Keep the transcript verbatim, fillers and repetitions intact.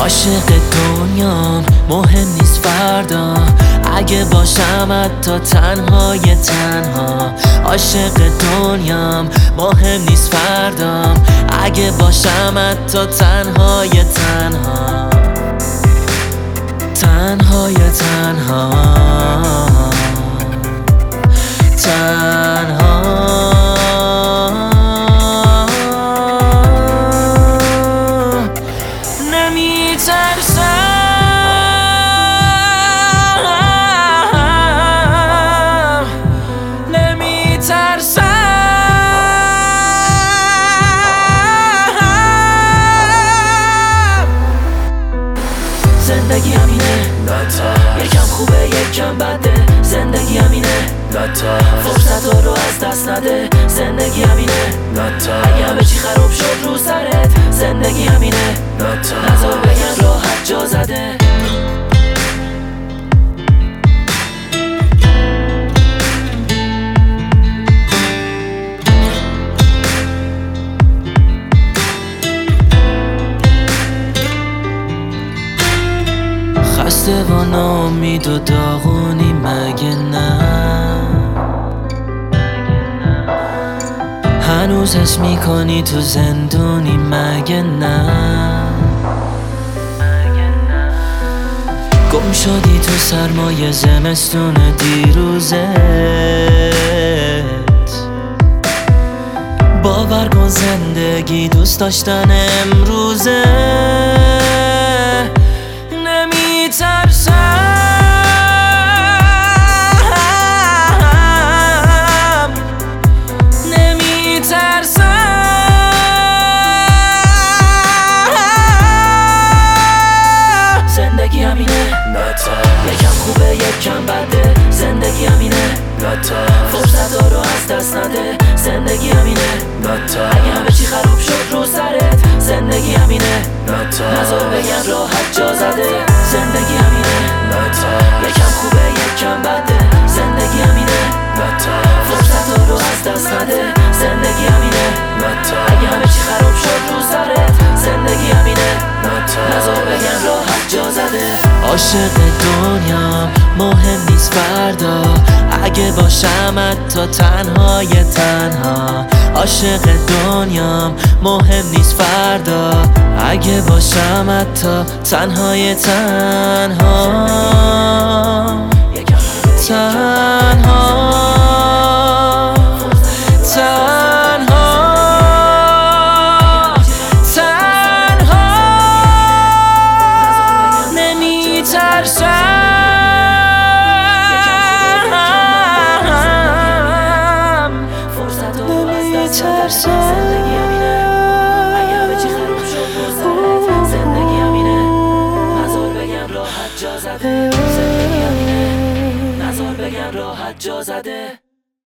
عاشق دنیام مهم نیست فردا، اگه باشم حتی تنهای تنها. عاشق دنیام مهم نیست فردام، اگه باشم حتی تنهای تنها. تنهای تنها تنها نمی ترسم، نمی ترسم. زندگی همینه، یکم خوبه یکم بده. زندگی همینه، فرصت ها رو از دست نده. زندگی همینه، اگه همه چی خراب شد رو سرت. زندگی همینه، نظر بگن راحت جا زده. خسته و ناامید و داغونی مگه نه؟ هنوز حس میکنی تو زندونی مگه نه؟ گم شدی تو سرمایه زمستون دیروزت. باور کن زندگی دوست داشتن امروزه. نمی ترسم، نمی ترسم. زندگی همینه، یکم خوبه یکم بده. زندگی همینه، فرصت ها رو از دست نده. زندگی همینه، اگه همه چی خراب شد رو سرت. زندگی همینه، نظر بگن راحت جا زده. زندگی همینه، یکم خوبه یکم بده. زندگی همینه، فرصت ها رو از دست نده. زندگی همینه، اگه همه چی خراب شد رو سرت. زندگی همینه، نظر بگن راحت جا زده. عاشق دنیام مهم نیست فردا، اگه باشم حتی تنهای تنها. عاشق دنیام مهم نیست فردا، اگه باشم حتی تنهای تنها. تنها تنها تنها نمی ترسم، نمی ترسم. زندگی همینه، اگه همه چی خراب شد رو سرت. زندگی همینه، نظر بگن راحت جا زده. زندگی همینه، نظر بگن راحت جا زده.